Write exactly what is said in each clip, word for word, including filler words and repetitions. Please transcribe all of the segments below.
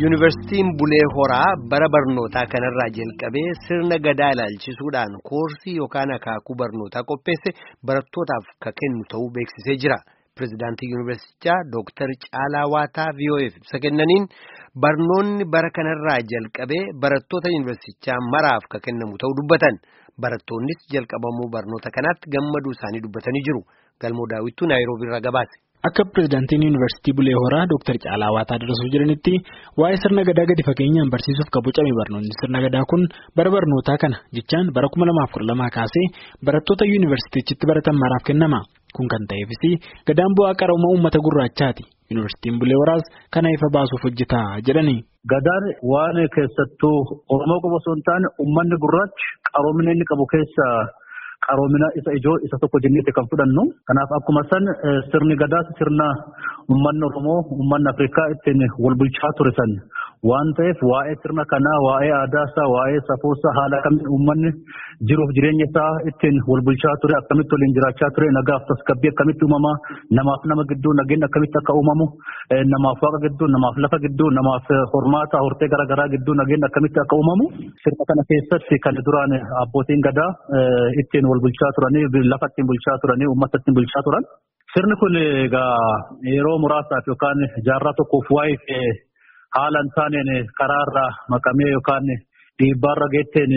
Yuunivarsiitiin Bulee Horaa bara barnootaa kanarraa jalqabee sirna gadaa ilaalchisuudhaan koorsii yookaan akaakuu barnootaa qopheesse barattootaaf kan kennu ta'uu beeksisee jira. Pireezidaantii Yuunivarsiitichaa Dooktar Caalaa Waataa V O F ibsa kennaniin barnoonni bara kanarraa jalqabee barattoota Yuunivarsiitichaa maraaf kan kennamu ta'uu dubbatan. Barattoonnis jalqabamuu barnoota kanaatti gammaduu isaanii dubbatanii jiru. Galmoo Daawwituu Naayiroobii irraa gabaase. Akka pireezidaantiin Yuunivarsiitii Bulee Horaa Dooktar Caalaa Waataa dabarsuu jiranitti waa'ee sirna gadaa gadi fageenyaan barsiisuuf kabocame barnoonni sirna gadaa kun bara barnootaa kana jechaan bara kuma lamaaf kudha lamaa kaasee barattoota Yuunivarsiitichitti baratan maraaf kennama. Kun kan ta'eefis gadaan bu'aa qarooma uummata gurraachaati. Yuunivarsiitiin Bulee Horaas kana ifa baasuuf hojjetaa jedhani. Gadaan waan keessattuu Oromoo qofa osoo hin taane uummanni gurraachi qaroomina inni qabu keessa qaroomina isa ijoo isa tokko jennetti kan fudhannu. Kanaaf akkuma san sirni gadaas sirna uummanni Oromoo uummanni Afrikaa ittiin wal bulchaa ture san waan ta'eef waa'ee sirna kanaa waa'ee aadaa isaa waa'ee safuu isaa haala kamiin uummanni jiruuf jireenya isaa ittiin wal bulchaa ture akkamitti waliin jiraachaa ture nagaaf tasgabbii akkamitti uumamaa namaaf nama gidduu nageenyi akkamitti akka uumamu namaaf waaqa gidduu namaaf lafa gidduu namaaf hormaata hortee garaagaraa gidduu nageenyi akkamitti akka uumamu sirna kana keessatti kan duraan abbootiin gadaa ittiin wal bulchaa turanii lafa ittiin bulchaa turanii uummata ittiin bulchaa turan. Sirni kun egaa yeroo muraasaaf yookaan jaarraa tokkoof waa'ee haala hin taaneen karaarraa maqamee yookaan dhiibbaarra geetteen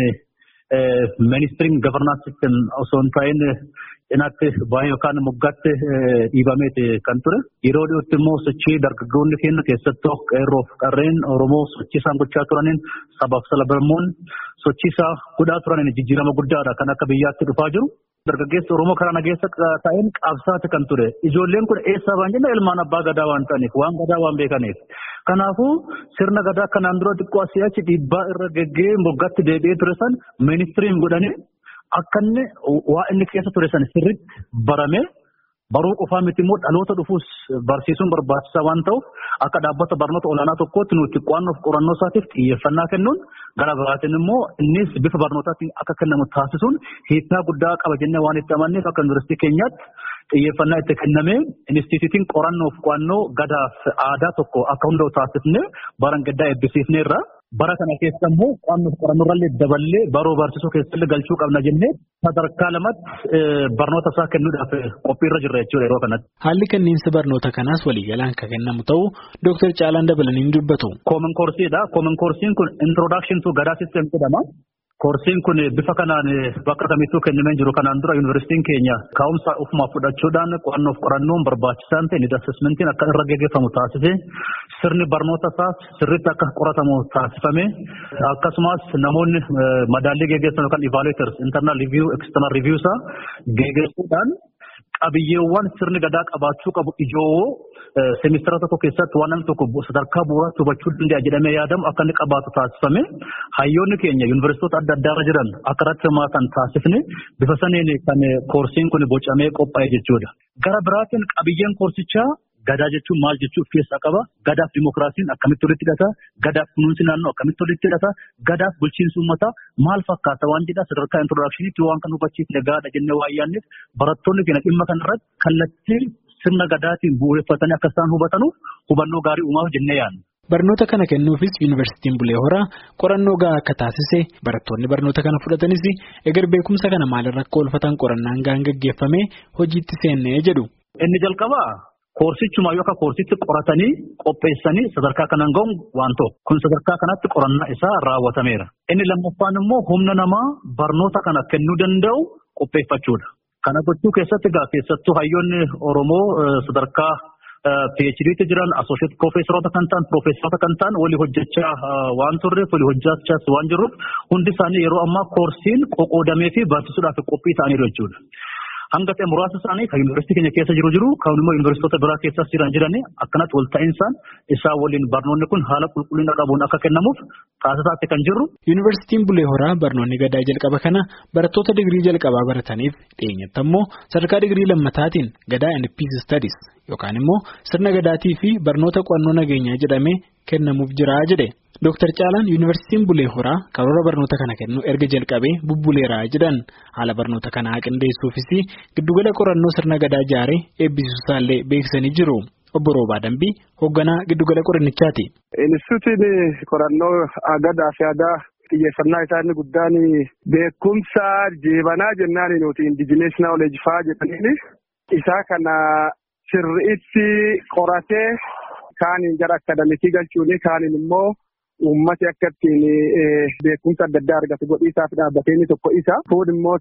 ministiriin gavarnaansi sistem osoo hin ta'iin cinaatti baay'ee yookaan moggaatti dhiibameeti kan ture. Yeroo dhiyootti immoo sochii dargaggoonni keenya keessattuu qeerroof qarreen Oromoo sochii isaan gochaa turaniin sabaaf sablammoon sochii isaa godhaa turaniin jijjiirama guddaadha kan akka biyyaatti dhufaa jiru. Dargaggeessi Oromoo karaa nageessa ta'een qabsaati kan ture. Ijoolleen kun eessaa waan jenna ilmaan abbaa gadaa waan ta'aniif waan gadaa waan beekaniif. Kanaafuu sirna gadaa kanaan dura xiqqoo asii achi dhiibbaa irra geggee moggaatti deebi'ee ture san ministiriin godhanii akka inni waa inni keessa ture san sirriitti barame baruu qofaa miti immoo dhaloota dhufuus barsiisuun barbaachisaa waan ta'uuf akka dhaabbata barnoota olaanaa tokkootti nuti qo'annoof qorannoo isaatiif xiyyeeffannaa kennuun gara biraatiin immoo innis bifa barnootaatiin akka kennamu taasisuun hiikaa guddaa qaba jennee waan itti amanneef akka yuunivarsiitii keenyaatti xiyyeeffannaa itti kennamee inistituutiin qorannoof qo'annoo gadaaf aadaa tokko akka hunda'u taasifnee baran gaddaa eebbisiifneerra. Bara kana keessa immoo qo'annoof qorannoorrallee daballee baruu barsiisuu keessatti galchuu qabna jennee sadarkaa lamatti barnoota isaa kennuudhaaf qophiirra jirra jechuudha yeroo kanatti. Haalli kenniinsa barnoota kanaas waliigalaan kan kennamu ta'uu Dooktar Caalaan dabalanii dubbatu. Common courseedha. Common coursiin kun introduction to gadaa system jedhama. Koorsiin kun bifa kanaan bakka kamittuu kennamee jiru kanaan dura yuunivarsiitiin keenya ka'umsa ofumaaf fudhachuudhaan qo'annoof qorannoon barbaachisaan ta'e niid assessmentiin akka irra gaggeeffamu taasise sirni barnoota isaas sirriitti akka qoratamu taasifame akkasumas namoonni madaallii gaggeessan yookaan evaluators internal review external review isaa gaggeessuudhaan qabiyyeewwan sirni gadaa qabaachuu qabu ijoo seemistara tokko keessatti waan namni tokko sadarkaa bu'uuraatti hubachuu danda'a jedhamee yaadamu akka inni qabaatu taasifame hayyoonni keenya yuunivarsiitota adda addaarra jiran akka irratti hirmaatan taasifne bifa saniin kan koorsiin kun bocamee qophaa'e jechuudha. Gara biraatiin qabiyyeen koorsichaa gadaa jechuun maal jechuu of keessaa qaba? Gadaaf dimookiraasiin akkamitti walitti hidhata? Gadaaf kunuunsi naannoo akkamitti walitti hidhata? Gadaaf bulchiinsi uummataa maal fakkaata waan jedhaa sadarkaa introdaakshiniitti waan kan hubachiifne gaadha jennee waan yaadneef barattoonni keenya dhimma kanarratti kallattii sirna gadaatiin bu'uureffatanii akka isaan hubatanuuf hubannoo gaarii uumaaf jennee yaadna. Barnoota kana kennuufis Yuunivarsiitiin Bulee Horaa qorannoo gahaa akka taasise barattoonni barnoota kana fudhatanis eger beekumsa kana maalirra akka oolfatan qorannaan gahaan gaggeeffamee hojiitti seennee jedhu. Inni jalqabaa koorsichumaa yookaan koorsitti qoratanii qopheessanii sadarkaa kanaan ga'uun waan ta'u kun sadarkaa kanatti qorannaa isaa raawwatameera. Inni lammaffaan immoo humna namaa barnoota kana kennuu danda'u qopheeffachuudha. Kana gochuu keessatti egaa keessattuu hayyoonni Oromoo sadarkaa PhD'tti jiran associate profeesoroota kan ta'an profeesoroota kan ta'an walii hojjechaa waan turreef walii hojjechaas waan jirruuf hundi isaanii yeroo ammaa koorsiin qoqqoodamee fi barsiisuudhaaf qophii ta'aniiru jechuudha. Hanga ta'e muraasa isaanii kan yuunivarsiitii keenya keessa jiru jiru kan immoo yuunivarsiitota biraa keessas jiran jiranii akkanatti wal ta'insaan isaa waliin barnoonni kun haala qulqullina qabuun akka kennamuuf taasisaatti kan jirru. Yuunivarsiitiin Bulee Horaa barnoonni gadaa jalqaba kana barattoota digirii jalqabaa barataniif dhiyeenyatti ammoo sadarkaa digirii lammataatiin gadaa and peace studies yookaan immoo sirna gadaatii fi barnoota qo'annoo nageenyaa jedhamee kennamuuf jira jedhe. Dooktar Caalaan Yuunivarsiitiin Bulee Horaa karoora barnoota kana kennu erga jalqabee bubbuleeraa jedhan haala barnoota kanaa qindeessuufis giddugala qorannoo sirna gadaa ijaaree eebbisiisuusaallee beeksisanii jiru. Obbo Roobaa Dambii hoogganaa giddugala qorannichaati. Instituutiin qorannoo gadaa fi aadaa xiyyeeffannaa isaanii guddaan beekumsa jeebanaa jennaan nuti indijinees naawuleej fa'aa jedhaniini isaa kana sirriitti qoratee kaaniin gara akadamikii galchuun kaaniin immoo uummati akka ittiin beekumsa adda addaa argatu godhiisaaf dhaabbatee inni tokko isa. Kun immoo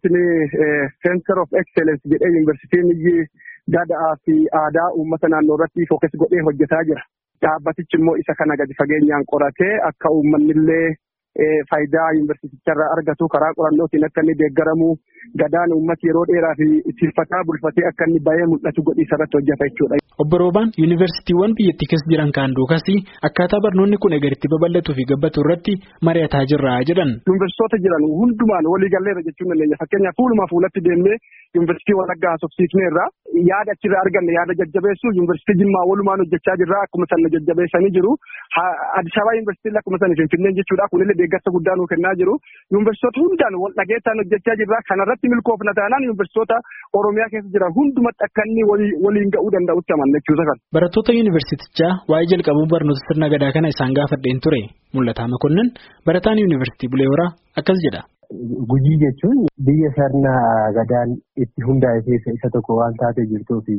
Center of Excellence jedhee yuunivarsiitiin gadaa fi aadaa uummata naannoo irratti fookas godhee hojjetaa jira. Dhaabbatichi immoo isa kana gadi fageenyaan qoratee akka uummanni illee faayidaa yuunivarsiiticharraa argatu karaa qorannootiin akka inni deeggaramu gadaan uummati yeroo dheeraa fi ittifataa bulfatee akka inni baay'ee mul'atu godhiisa irratti hojjeta jechuudha. Obbo Roobaan yuunivarsiitiiwwan biyyattii keessa jiran kaan duukas akkaataa barnoonni kun eegaritti babal'atuu fi gabbatu irratti mari'ataa jirra jedhan. Yuunivarsiitota jiran hundumaan walii galleera jechuun dandeenya. Fakkeenyaaf fuuluma fuulatti deemnee yuunivarsiitii Wallaggaa haasofsiisneerra yaada achirraa arganne yaada jajjabeessuu yuunivarsiitii Jimmaa walumaan hojjechaa jirra akkuma sana jajjabeessanii jiru. Addis Ababa yuunivarsiitiin akkuma sana Finfinneen jechuudha kunillee deeggarsa guddaa nuu kennaa jiru. Yuunivarsiitota hundaan wal dhageettaan hojjechaa jirra. Kanarratti milkoofna taanaan yuunivarsiitota Oromiyaa keessa jiran hundumatti akka inni waliin ga'uu danda'utti Barattoota yuunivarsiitichaa waa'ee jalqabuu barnoota sirna gadaa kana isaan gaafadheen ture. Mul'ataa Makonnin barataan yuunivarsiitii Bulee Horaa akkas jedha. Gujii jechuun biyya sirna gadaan itti hundaa'e keessa isa tokko waan taatee jirtuu fi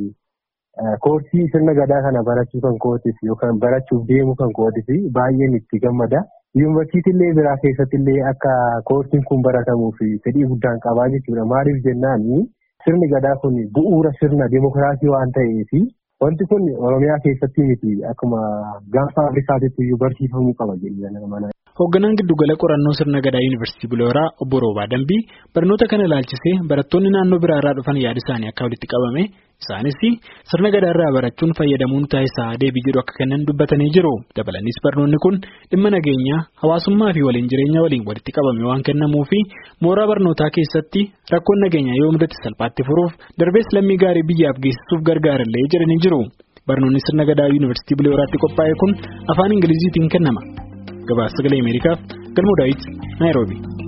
koorsii sirna gadaa kana barachuu kan kootiif yookaan barachuuf deemu kan kootiif baay'een itti gammada. Yuunivarsiitiilee biraa keessattillee akka koorsiin kun baratamuuf fedhii guddaan qabaa jechuudha. Maaliif jennaan sirni gadaa kun bu'uura sirna dimokiraasii waan ta'eef wanti kun Oromiyaa keessatti miti akkuma gaafa Afrikaatti iyyuu barsiifamuu qaba jedhanii. Hoogganaan giddugala qorannoo sirna gadaa yuunivarsiitii Bulee Horaa Obbo Roobaa Dambii barnoota kana ilaalchisee barattoonni naannoo biraa irraa dhufan yaada isaanii akka walitti qabame isaanis sirna gadaa irraa barachuun fayyadamuun taasisaa deebii jedhu akka kennan dubbatanii jiru. Dabalanis barnoonni kun dhimma nageenyaa hawaasummaa fi waliin jireenya waliin walitti qabame waan kennamuu fi mooraa barnootaa keessatti rakkoon nageenyaa yoo mudate salphaatti furuuf darbees lammii gaarii biyyaaf geessisuuf gargaarallee jedhanii jiru. Barnoonni sirna gadaa yuunivarsiitii Bulee Horaatti qophaa'e kun afaan Ingiliziitiin kennama. Gabaasa Sagalee Ameerikaaf Galmoo Daawit Naayiroobi.